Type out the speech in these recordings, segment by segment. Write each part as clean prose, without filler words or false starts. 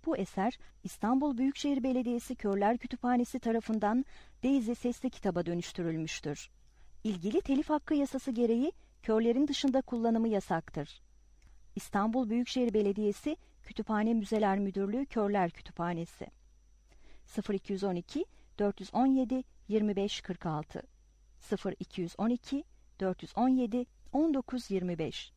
Bu eser İstanbul Büyükşehir Belediyesi Körler Kütüphanesi tarafından Daisy sesli kitaba dönüştürülmüştür. İlgili telif hakkı yasası gereği körlerin dışında kullanımı yasaktır. İstanbul Büyükşehir Belediyesi Kütüphane Müzeler Müdürlüğü Körler Kütüphanesi 0212 417 2546 0212 417 1925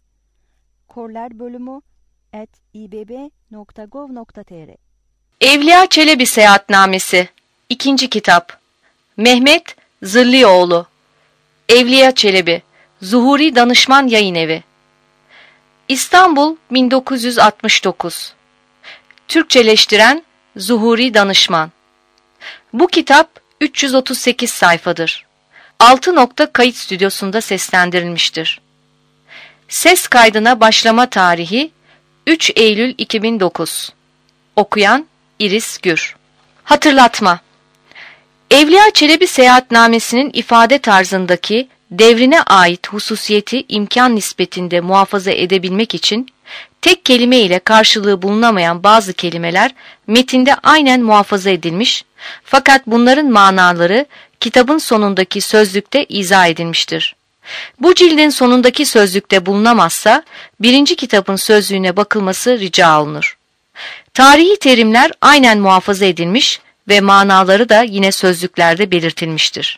korlerbölümü@ibb.gov.tr Evliya Çelebi Seyahatnamesi 2. Kitap Mehmet Zırlioğlu Evliya Çelebi Zuhuri Danışman Yayınevi İstanbul 1969 Türkçeleştiren Zuhuri Danışman. Bu kitap 338 sayfadır. 6 nokta kayıt stüdyosunda seslendirilmiştir. Ses kaydına başlama tarihi 3 Eylül 2009. Okuyan İris Gür. Hatırlatma. Evliya Çelebi Seyahatnamesi'nin ifade tarzındaki devrine ait hususiyeti imkan nispetinde muhafaza edebilmek için tek kelime ile karşılığı bulunamayan bazı kelimeler metinde aynen muhafaza edilmiş, fakat bunların manaları kitabın sonundaki sözlükte izah edilmiştir. Bu cildin sonundaki sözlükte bulunamazsa birinci kitabın sözlüğüne bakılması rica olunur. Tarihi terimler aynen muhafaza edilmiş ve manaları da yine sözlüklerde belirtilmiştir.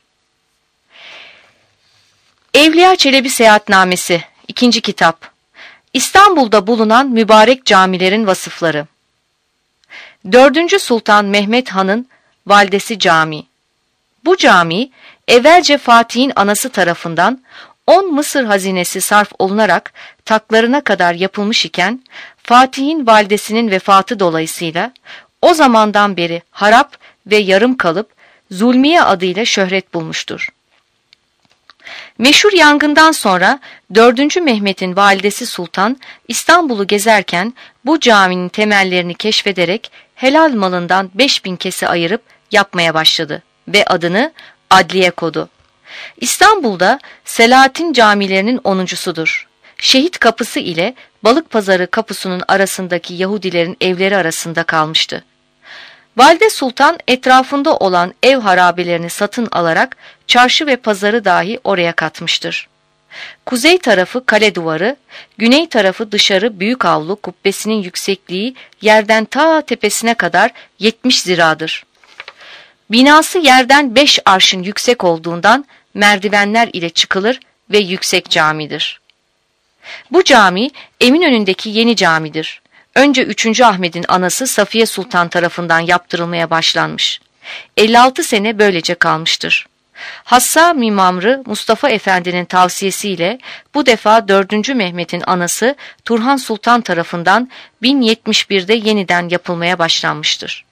Evliya Çelebi Seyahatnamesi 2. Kitap İstanbul'da bulunan mübarek camilerin vasıfları 4. Sultan Mehmet Han'ın Validesi Camii. Bu cami evvelce Fatih'in anası tarafından 10 Mısır hazinesi sarf olunarak taklarına kadar yapılmış iken Fatih'in validesinin vefatı dolayısıyla o zamandan beri harap ve yarım kalıp Zulmiye adıyla şöhret bulmuştur. Meşhur yangından sonra 4. Mehmet'in validesi Sultan İstanbul'u gezerken bu caminin temellerini keşfederek helal malından 5000 kese ayırıp yapmaya başladı ve adını Adliye kodu. İstanbul'da Selahattin camilerinin 10'uncusudur. Şehit Kapısı ile Balıkpazarı Kapısı'nın arasındaki Yahudilerin evleri arasında kalmıştı. Valide Sultan etrafında olan ev harabelerini satın alarak çarşı ve pazarı dahi oraya katmıştır. Kuzey tarafı kale duvarı, güney tarafı dışarı büyük avlu kubbesinin yüksekliği yerden ta tepesine kadar 70 ziradır. Binası yerden 5 arşın yüksek olduğundan merdivenler ile çıkılır ve yüksek camidir. Bu cami Eminönü'ndeki yeni camidir. Önce 3. Ahmet'in anası Safiye Sultan tarafından yaptırılmaya başlanmış. 56 sene böylece kalmıştır. Hassa Mimamrı Mustafa Efendi'nin tavsiyesiyle bu defa 4. Mehmet'in anası Turhan Sultan tarafından 1071'de yeniden yapılmaya başlanmıştır.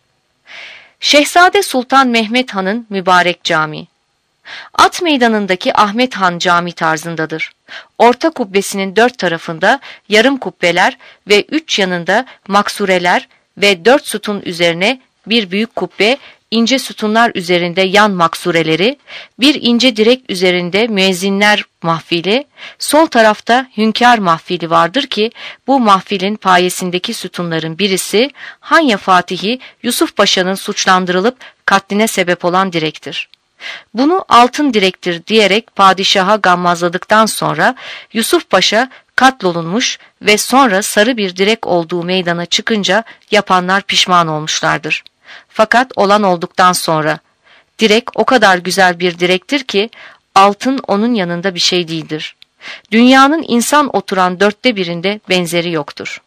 Şehzade Sultan Mehmet Han'ın mübarek camii. At Meydanı'ndaki Ahmet Han Camii tarzındadır. Orta kubbesinin 4 tarafında yarım kubbeler ve 3 yanında maksureler ve 4 sütun üzerine bir büyük kubbe, ince sütunlar üzerinde yan maksureleri, bir ince direk üzerinde müezzinler mahfili, sol tarafta hünkâr mahfili vardır ki bu mahfilin payesindeki sütunların birisi Hanya Fatihi Yusuf Paşa'nın suçlandırılıp katline sebep olan direktir. Bunu altın direktir diyerek padişaha gammazladıktan sonra Yusuf Paşa katlolunmuş ve sonra sarı bir direk olduğu meydana çıkınca yapanlar pişman olmuşlardır. Fakat olan olduktan sonra direk o kadar güzel bir direktir ki altın onun yanında bir şey değildir. Dünyanın insan oturan 1/4'inde benzeri yoktur.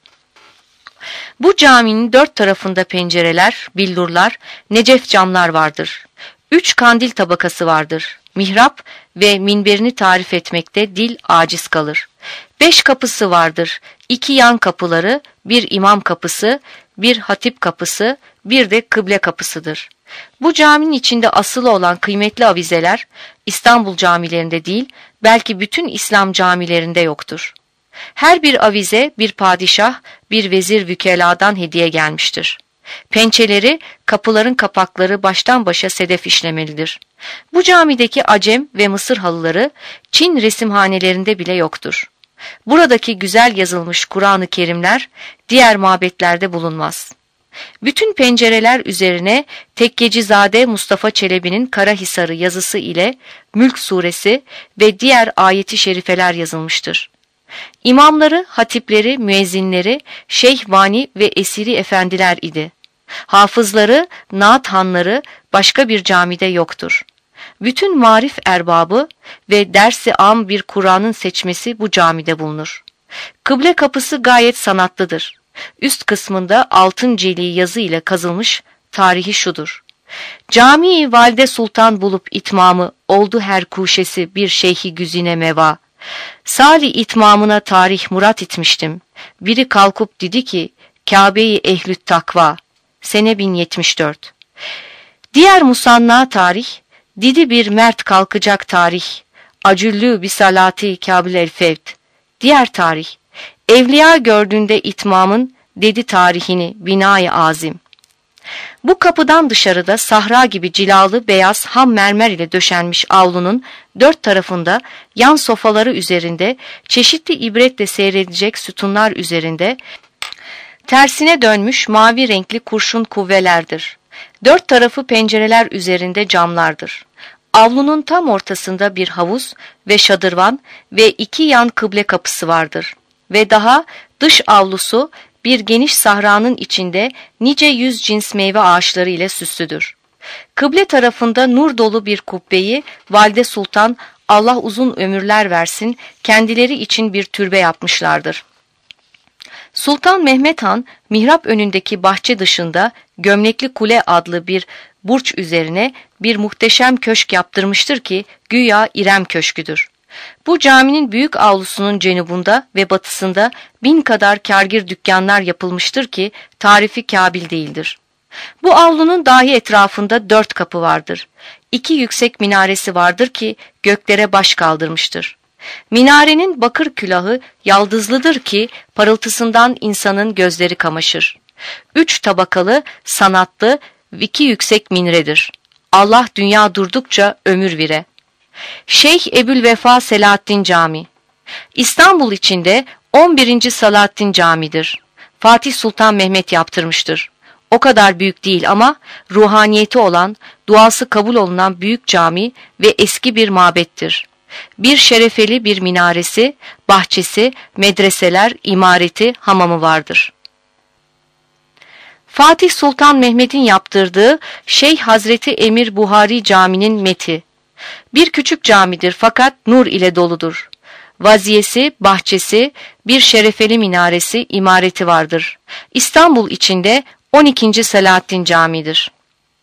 Bu caminin 4 tarafında pencereler, billurlar, necef camlar vardır. 3 kandil tabakası vardır. Mihrap ve minberini tarif etmekte dil aciz kalır. 5 kapısı vardır. 2 yan kapıları, bir imam kapısı, bir hatip kapısı, bir de kıble kapısıdır. Bu caminin içinde asılı olan kıymetli avizeler İstanbul camilerinde değil, belki bütün İslam camilerinde yoktur. Her bir avize bir padişah, bir vezir vükeladan hediye gelmiştir. Pençeleri, kapıların kapakları baştan başa sedef işlemelidir. Bu camideki Acem ve Mısır halıları Çin resimhanelerinde bile yoktur. Buradaki güzel yazılmış Kur'an-ı Kerimler diğer mabetlerde bulunmaz. Bütün pencereler üzerine Tekkecizade Mustafa Çelebi'nin Karahisarı yazısı ile Mülk Suresi ve diğer ayeti şerifeler yazılmıştır. İmamları, hatipleri, müezzinleri Şeyh Vani ve Esiri efendiler idi. Hafızları, naat hanları başka bir camide yoktur. Bütün marif erbabı ve dersi am bir Kur'an'ın seçmesi bu camide bulunur. Kıble kapısı gayet sanatlıdır. Üst kısmında altın celi yazı ile kazılmış, tarihi şudur: Cami-i Valide Sultan bulup itmamı, oldu her kuşesi bir şeyhi güzine meva. Sali itmamına tarih murat etmiştim. Biri kalkıp dedi ki, Kabe-i Ehlü't Takva. Sene 1074. Diğer musanna tarih, didi bir mert kalkacak tarih. Acüllü bisalati Kabil el fevt. Diğer tarih, evliya gördüğünde itmamın, dedi tarihini binayı azim. Bu kapıdan dışarıda sahra gibi cilalı beyaz ham mermer ile döşenmiş avlunun dört tarafında yan sofaları üzerinde çeşitli ibretle seyredilecek sütunlar üzerinde tersine dönmüş mavi renkli kurşun kuvvelerdir. Dört tarafı pencereler üzerinde camlardır. Avlunun tam ortasında bir havuz ve şadırvan ve iki yan kıble kapısı vardır. Ve daha dış avlusu bir geniş sahranın içinde nice yüz cins meyve ağaçları ile süslüdür. Kıble tarafında nur dolu bir kubbeyi Valide Sultan, Allah uzun ömürler versin, kendileri için bir türbe yapmışlardır. Sultan Mehmet Han, mihrap önündeki bahçe dışında Gömlekli Kule adlı bir burç üzerine bir muhteşem köşk yaptırmıştır ki güya İrem Köşküdür. Bu caminin büyük avlusunun cenubunda ve batısında 1000 kadar kârgir dükkanlar yapılmıştır ki tarifi kâbil değildir. Bu avlunun dahi etrafında 4 kapı vardır. 2 yüksek minaresi vardır ki göklere baş kaldırmıştır. Minarenin bakır külahı yaldızlıdır ki parıltısından insanın gözleri kamaşır. 3 tabakalı, sanatlı 2 yüksek minredir. Allah dünya durdukça ömür vire. Şeyh Ebülvefa Selahaddin Camii İstanbul içinde 11. Salahaddin Camii'dir. Fatih Sultan Mehmet yaptırmıştır. O kadar büyük değil ama ruhaniyeti olan, duası kabul olunan büyük cami ve eski bir mabettir. Bir şerefeli bir minaresi, bahçesi, medreseler, imareti, hamamı vardır. Fatih Sultan Mehmet'in yaptırdığı Şeyh Hazreti Emir Buhari Camii'nin meti. Bir küçük camidir fakat nur ile doludur. Vaziyesi, bahçesi, bir şerefeli minaresi, imareti vardır. İstanbul içinde 12. Selahaddin Camii'dir.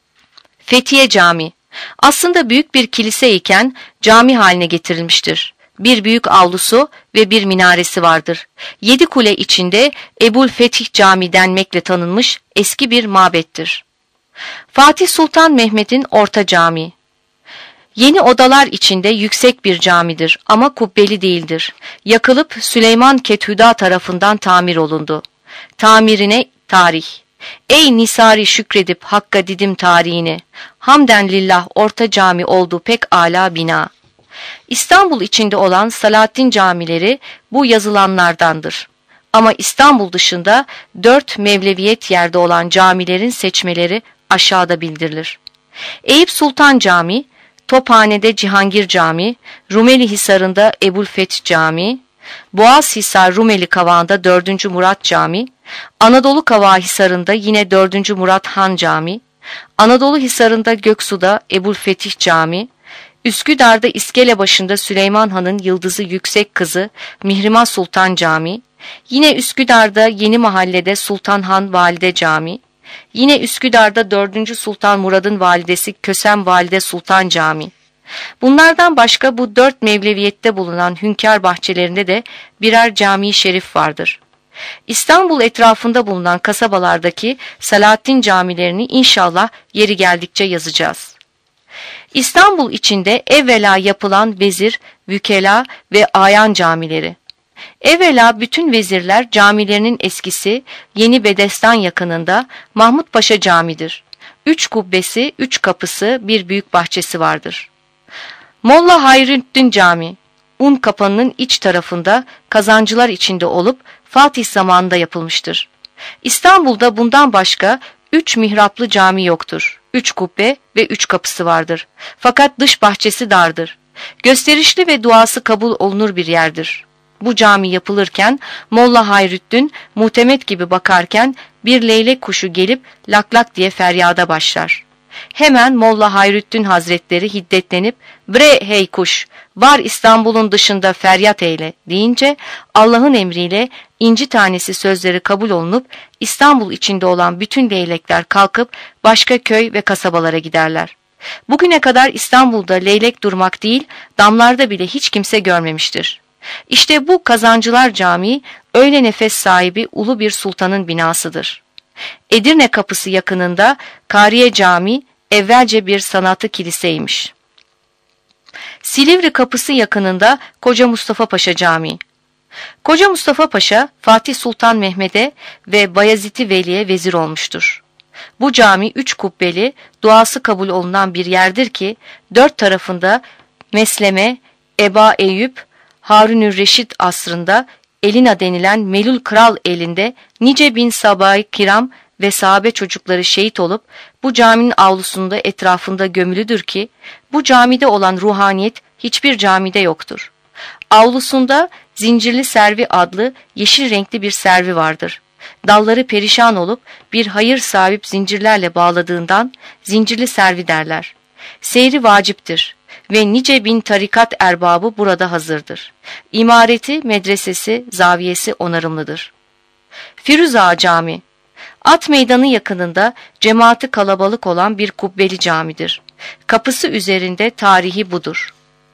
Fethiye Camii aslında büyük bir kilise iken cami haline getirilmiştir. Bir büyük avlusu ve bir minaresi vardır. 7 kule içinde Ebul Fetih Camii denmekle tanınmış eski bir mabettir. Fatih Sultan Mehmet'in Orta Camii yeni odalar içinde yüksek bir camidir ama kubbeli değildir. Yakılıp Süleyman Kethüda tarafından tamir olundu. Tamirine tarih. Ey Nisari şükredip Hakk'a didim tarihini. Hamden lillah Orta Cami oldu pek âlâ bina. İstanbul içinde olan Salahaddin camileri bu yazılanlardandır. Ama İstanbul dışında 4 Mevleviyet yerde olan camilerin seçmeleri aşağıda bildirilir. Eyüp Sultan Camii, Tophane'de Cihangir Camii, Rumeli Hisarı'nda Ebulfeth Camii, Boğazhisar Rumeli Kavağı'nda 4. Murat Camii, Anadolu Kavağı Hisarı'nda yine 4. Murat Han Camii, Anadolu Hisarı'nda Göksu'da Ebulfetih Camii, Üsküdar'da İskelebaşı'nda Süleyman Han'ın yıldızı yüksek kızı Mihrimah Sultan Camii, yine Üsküdar'da Yeni Mahalle'de Sultan Han Valide Camii, yine Üsküdar'da 4. Sultan Murad'ın validesi Kösem Valide Sultan Camii. Bunlardan başka bu 4 Mevleviyette bulunan hünkâr bahçelerinde de birer cami-i şerif vardır. İstanbul etrafında bulunan kasabalardaki Salahaddin camilerini inşallah yeri geldikçe yazacağız. İstanbul içinde evvela yapılan vezir, vükela ve ayan camileri. Evvela bütün vezirler camilerinin eskisi Yeni Bedestan yakınında Mahmut Paşa Camii'dir. 3 kubbesi, 3 kapısı, bir büyük bahçesi vardır. Molla Hayrettin Camii, Un kapanının iç tarafında kazancılar içinde olup Fatih zamanında yapılmıştır. İstanbul'da bundan başka 3 mihraplı cami yoktur. 3 kubbe ve 3 kapısı vardır. Fakat dış bahçesi dardır. Gösterişli ve duası kabul olunur bir yerdir. Bu cami yapılırken Molla Hayrettin muhtemet gibi bakarken bir leylek kuşu gelip lak lak diye feryada başlar. Hemen Molla Hayrettin Hazretleri hiddetlenip "Bre hey kuş, var İstanbul'un dışında feryat eyle" deyince Allah'ın emriyle inci tanesi sözleri kabul olunup İstanbul içinde olan bütün leylekler kalkıp başka köy ve kasabalara giderler. Bugüne kadar İstanbul'da leylek durmak değil, damlarda bile hiç kimse görmemiştir. İşte bu Kazancılar Camii öyle nefes sahibi ulu bir sultanın binasıdır. Edirne Kapısı yakınında Kariye Camii evvelce bir sanatı kiliseymiş. Silivri Kapısı yakınında Koca Mustafa Paşa Camii. Koca Mustafa Paşa Fatih Sultan Mehmet'e ve Bayezid-i Veli'ye vezir olmuştur. Bu cami 3 kubbeli, duası kabul olunan bir yerdir ki 4 tarafında Mesleme, Eba Eyüp, Harun-ü-Reşit asrında Elina denilen Melul Kral elinde nice bin sahabe-i kiram ve sahabe çocukları şehit olup bu caminin avlusunda etrafında gömülüdür ki bu camide olan ruhaniyet hiçbir camide yoktur. Avlusunda Zincirli Servi adlı yeşil renkli bir servi vardır. Dalları perişan olup bir hayır sahip zincirlerle bağladığından zincirli servi derler. Seyri vaciptir ve nice bin tarikat erbabı burada hazırdır. İmareti, medresesi, zaviyesi onarımlıdır. Firuza Camii, At Meydanı yakınında cemaati kalabalık olan bir kubbeli camidir. Kapısı üzerinde tarihi budur.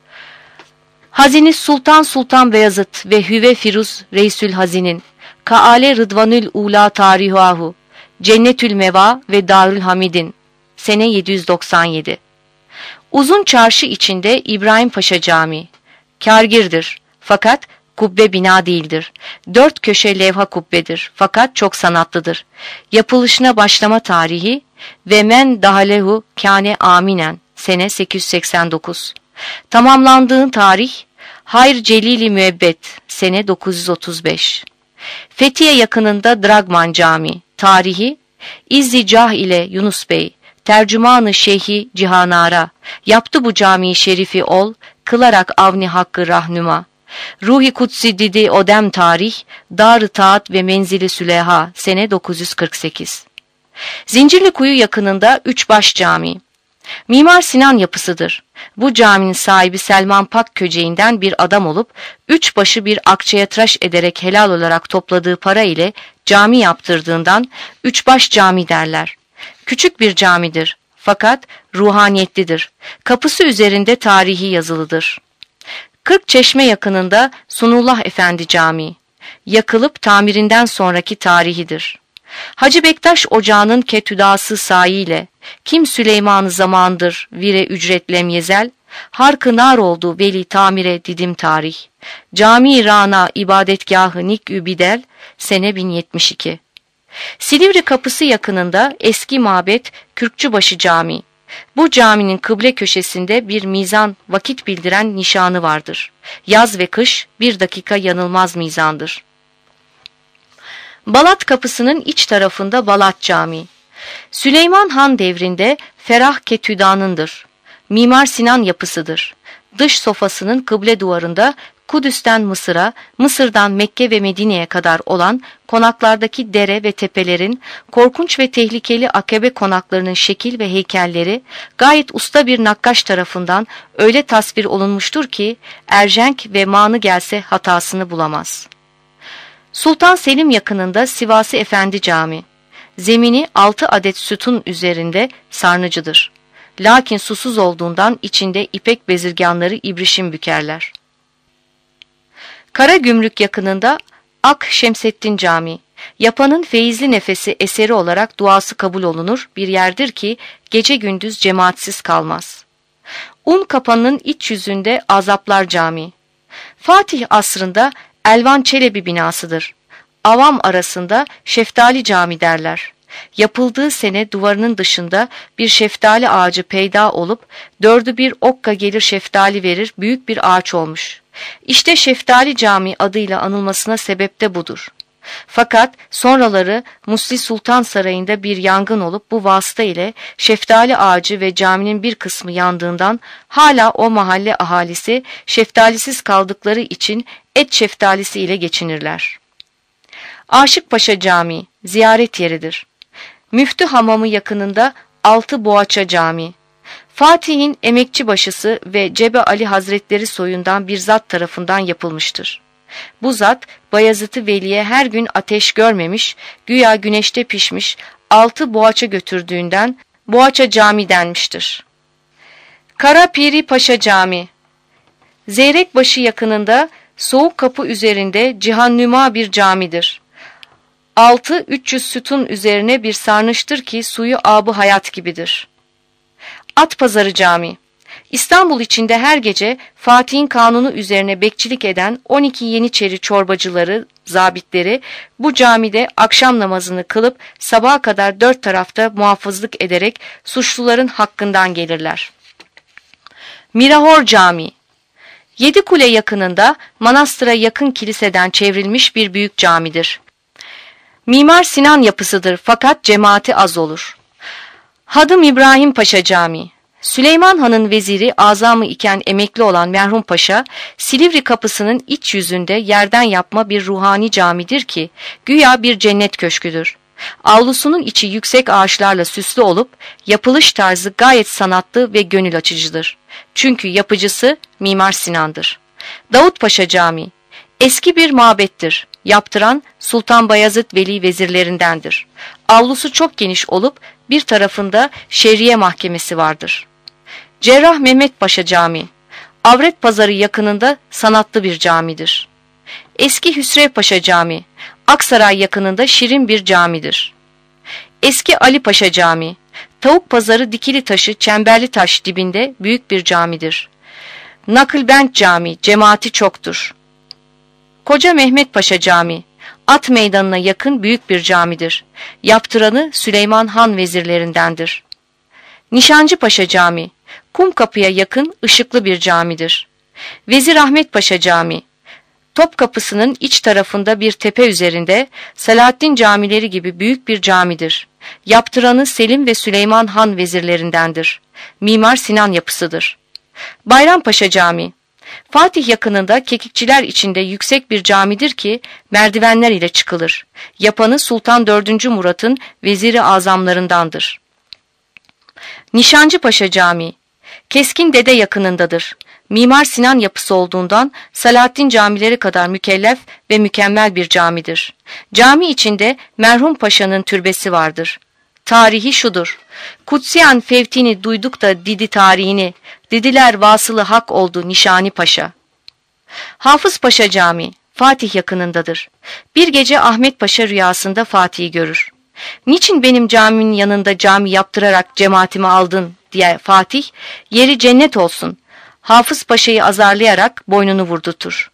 Hazini Sultan Beyazıt ve Hüve Firuz Reisül Hazinin, Kaale Rıdvanül Ula Tarihuahu, Cennetül Meva ve Darül Hamidin, sene 797. Uzun Çarşı içinde İbrahim Paşa Camii, kârgirdir fakat kubbe bina değildir. 4 köşe levha kubbedir fakat çok sanatlıdır. Yapılışına başlama tarihi ve men dahalehu kâne aminen, sene 889. Tamamlandığın tarih Hayr Celili Müebbet, sene 935. Fethiye yakınında Dragman Camii, tarihi İzzi Cah ile Yunus Bey, tercümanı Şeyhi Cihanara, yaptı bu camiyi şerifi ol, kılarak avni hakkı rahnuma. Ruhi Kutsi Didi Odem tarih, Dar-ı Taat ve Menzili Süleha, sene 948. Zincirlikuyu yakınında Üçbaş Camii. Mimar Sinan yapısıdır. Bu caminin sahibi Selman Pakköceği'nden bir adam olup, 3 başı bir akçeye tıraş ederek helal olarak topladığı para ile cami yaptırdığından Üçbaş Cami derler. Küçük bir camidir fakat ruhaniyetlidir. Kapısı üzerinde tarihi yazılıdır. Kırkçeşme yakınında Sunullah Efendi Camii. Yakılıp tamirinden sonraki tarihidir. Hacı Bektaş Ocağı'nın ketüdası sayiyle kim Süleyman-ı zamandır vire ücretlem yezel, harkı nar oldu veli tamire didim tarih. Cami-i Rana ibadetgahı nikü bidel, sene 1072. Silivri Kapısı yakınında eski mabet Kürkçübaşı Camii. Bu caminin kıble köşesinde bir mizan vakit bildiren nişanı vardır. Yaz ve kış 1 dakika yanılmaz mizandır. Balat Kapısı'nın iç tarafında Balat Camii. Süleyman Han devrinde Ferah Ketüdan'ındır. Mimar Sinan yapısıdır. Dış sofasının kıble duvarında Kudüs'ten Mısır'a, Mısır'dan Mekke ve Medine'ye kadar olan konaklardaki dere ve tepelerin, korkunç ve tehlikeli akabe konaklarının şekil ve heykelleri gayet usta bir nakkaş tarafından öyle tasvir olunmuştur ki Erjenk ve Manı gelse hatasını bulamaz. Sultan Selim yakınında Sivasi Efendi Camii. Zemini 6 adet sütun üzerinde sarnıcıdır. Lakin susuz olduğundan içinde ipek bezirganları ibrişim bükerler. Karagümrük yakınında Ak Şemseddin Camii. Yapanın feyizli nefesi eseri olarak duası kabul olunur bir yerdir ki gece gündüz cemaatsiz kalmaz. Un kapanının iç yüzünde Azaplar Camii. Fatih asrında Elvan Çelebi binasıdır. Avam arasında Şeftali Cami derler. Yapıldığı sene duvarının dışında bir şeftali ağacı peyda olup 4'ü bir okka gelir şeftali verir büyük bir ağaç olmuş. İşte Şeftali Camii adıyla anılmasına sebep de budur. Fakat sonraları Musli Sultan Sarayı'nda bir yangın olup bu vasıta ile şeftali ağacı ve caminin bir kısmı yandığından hala o mahalle ahalisi şeftalisiz kaldıkları için et şeftalisi ile geçinirler. Aşıkpaşa Camii ziyaret yeridir. Müftü Hamamı yakınında Altı Boğaça Camii. Fatih'in emekçibaşısı ve Cebe Ali Hazretleri soyundan bir zat tarafından yapılmıştır. Bu zat Bayezid-i Veli'ye her gün ateş görmemiş, güya güneşte pişmiş, altı boğaça götürdüğünden Boğaça Camii denmiştir. Kara Piri Paşa Camii. Zeyrekbaşı yakınında Soğuk Kapı üzerinde cihannüma bir camidir. Altı 300 sütun üzerine bir sarnıçtır ki suyu ab-ı hayat gibidir. Atpazarı Camii. İstanbul içinde her gece Fatih'in kanunu üzerine bekçilik eden 12 Yeniçeri çorbacıları, zabitleri bu camide akşam namazını kılıp sabaha kadar dört tarafta muhafızlık ederek suçluların hakkından gelirler. Mirahor Camii. Yedikule yakınında manastıra yakın kiliseden çevrilmiş bir büyük camidir. Mimar Sinan yapısıdır fakat cemaati az olur. Hadım İbrahim Paşa Camii. Süleyman Han'ın veziri azamı iken emekli olan merhum paşa, Silivri kapısının iç yüzünde yerden yapma bir ruhani camidir ki, güya bir cennet köşküdür. Avlusunun içi yüksek ağaçlarla süslü olup, yapılış tarzı gayet sanatlı ve gönül açıcıdır. Çünkü yapıcısı Mimar Sinan'dır. Davutpaşa Camii. Eski bir mabettir. Yaptıran Sultan Bayezid Veli vezirlerindendir. Avlusu çok geniş olup, bir tarafında şerriye mahkemesi vardır. Cerrah Mehmet Paşa Camii. Avret Pazarı yakınında sanatlı bir camidir. Eski Hüsrev Paşa Camii. Aksaray yakınında şirin bir camidir. Eski Ali Paşa Camii. Tavuk Pazarı Dikili Taşı Çemberli Taş dibinde büyük bir camidir. Nakılbent Camii cemaati çoktur. Koca Mehmet Paşa Camii. At meydanına yakın büyük bir camidir. Yaptıranı Süleyman Han vezirlerindendir. Nişancı Paşa Camii. Kumkapı'ya yakın ışıklı bir camidir. Vezir Ahmet Paşa Camii. Topkapısı'nın iç tarafında bir tepe üzerinde Selahaddin camileri gibi büyük bir camidir. Yaptıranı Selim ve Süleyman Han vezirlerindendir. Mimar Sinan yapısıdır. Bayrampaşa Camii. Fatih yakınında Kekikçiler içinde yüksek bir camidir ki merdivenler ile çıkılır. Yapanı Sultan 4. Murat'ın veziri azamlarındandır. Nişancı Paşa Camii. Keskin Dede yakınındadır. Mimar Sinan yapısı olduğundan Selahaddin camileri kadar mükellef ve mükemmel bir camidir. Cami içinde merhum paşanın türbesi vardır. Tarihi şudur. Kutsiyan Fevtini duyduk da Didi tarihini, Didiler vasılı hak oldu Nişani Paşa. Hafız Paşa Camii, Fatih yakınındadır. Bir gece Ahmet Paşa rüyasında Fatih'i görür. Niçin benim camimin yanında cami yaptırarak cemaatimi aldın diye Fatih, yeri cennet olsun. Hafız Paşa'yı azarlayarak boynunu vurdutur.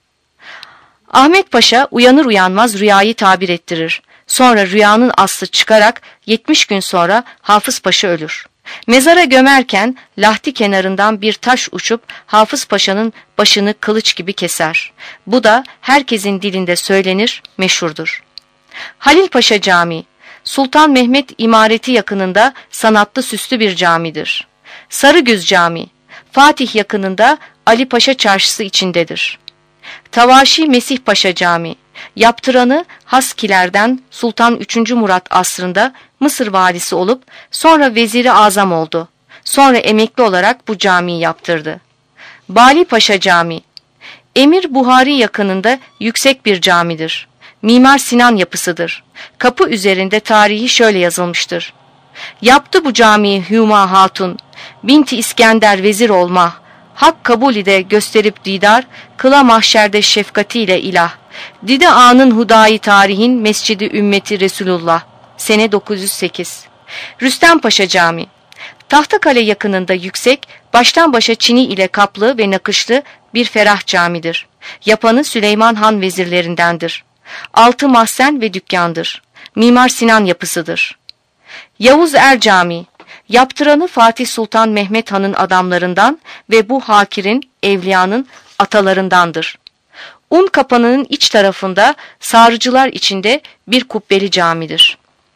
Ahmet Paşa uyanır uyanmaz rüyayı tabir ettirir. Sonra rüyanın aslı çıkarak 70 gün sonra Hafız Paşa ölür. Mezara gömerken lahti kenarından bir taş uçup Hafız Paşa'nın başını kılıç gibi keser. Bu da herkesin dilinde söylenir, meşhurdur. Halil Paşa Camii. Sultan Mehmet imareti yakınında sanatlı süslü bir camidir. Sarıgüz Camii. Fatih yakınında Ali Paşa Çarşısı içindedir. Tavaşi Mesih Paşa Camii. Yaptıranı Haskilerden Sultan 3. Murat asrında Mısır valisi olup sonra veziri azam oldu. Sonra emekli olarak bu camiyi yaptırdı. Bali Paşa Camii. Emir Buhari yakınında yüksek bir camidir. Mimar Sinan yapısıdır. Kapı üzerinde tarihi şöyle yazılmıştır. Yaptı bu camiyi Hüma Hatun, Binti İskender vezir olma, hak kabul ile gösterip didar, kıla mahşerde şefkatiyle ilah. Dide anın hudayı tarihin mescidi ümmeti Resulullah. Sene 908. Rüstem Paşa Camii. Tahtakale yakınında yüksek, baştan başa çini ile kaplı ve nakışlı bir ferah camidir. Yapanı Süleyman Han vezirlerindendir. Altı mahzen ve dükkandır. Mimar Sinan yapısıdır. Yavuz Er Camii. Yaptıranı Fatih Sultan Mehmet Han'ın adamlarından ve bu hakirin, evliyanın atalarındandır. Unkapanı'nın iç tarafında sarıcılar içinde bir kubbeli camidir.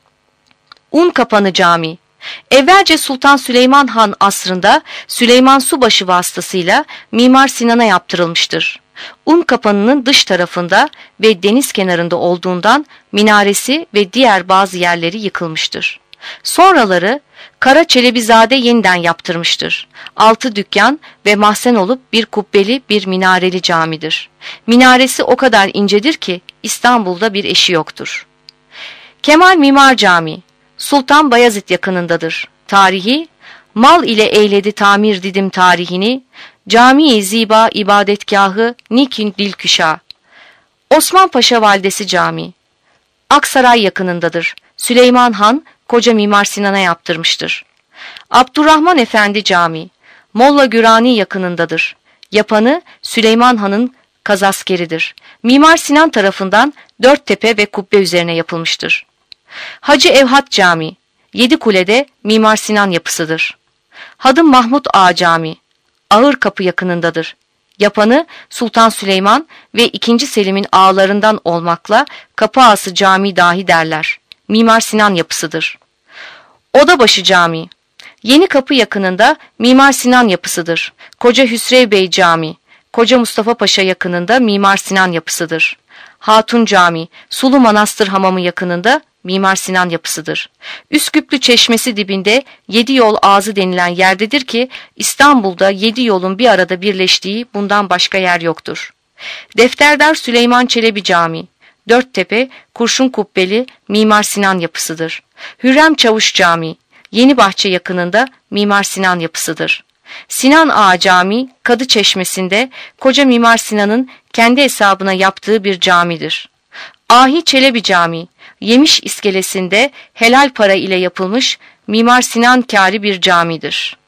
Unkapanı Camii. Evvelce Sultan Süleyman Han asrında Süleyman Subaşı vasıtasıyla Mimar Sinan'a yaptırılmıştır. Unkapanı'nın dış tarafında ve deniz kenarında olduğundan minaresi ve diğer bazı yerleri yıkılmıştır. Sonraları Kara Çelebizade yeniden yaptırmıştır. 6 dükkan ve mahzen olup bir kubbeli bir minareli camidir. Minaresi o kadar incedir ki İstanbul'da bir eşi yoktur. Kemal Mimar Camii Sultan Bayezid yakınındadır. Tarihi, mal ile eyledi tamir didim tarihini, cami-i ziba ibadetgahı nikin dilküşa. Osman Paşa Validesi Camii Aksaray yakınındadır. Süleyman Han, koca Mimar Sinan'a yaptırmıştır. Abdurrahman Efendi Camii Molla Gürani yakınındadır. Yapanı Süleyman Han'ın kazaskeridir. Mimar Sinan tarafından 4 tepe ve kubbe üzerine yapılmıştır. Hacı Evhat Camii Yedikule'de Mimar Sinan yapısıdır. Hadım Mahmud Ağa Camii Ağırkapı yakınındadır. Yapanı Sultan Süleyman ve 2. Selim'in ağalarından olmakla Kapı Ağası Camii dahi derler. Mimar Sinan yapısıdır. Odabaşı Camii Yeni Kapı yakınında Mimar Sinan yapısıdır. Koca Hüsrev Bey Camii Koca Mustafa Paşa yakınında Mimar Sinan yapısıdır. Hatun Camii Sulu Manastır Hamamı yakınında Mimar Sinan yapısıdır. Üsküplü Çeşmesi dibinde 7 yol ağzı denilen yerdedir ki İstanbul'da 7 yolun bir arada birleştiği bundan başka yer yoktur. Defterdar Süleyman Çelebi Camii Dörttepe kurşun kubbeli Mimar Sinan yapısıdır. Hürrem Çavuş Camii Yenibahçe yakınında Mimar Sinan yapısıdır. Sinan Ağa Camii Kadı Çeşmesi'nde koca Mimar Sinan'ın kendi hesabına yaptığı bir camidir. Ahi Çelebi Camii Yemiş iskelesinde helal para ile yapılmış Mimar Sinan kârı bir camidir.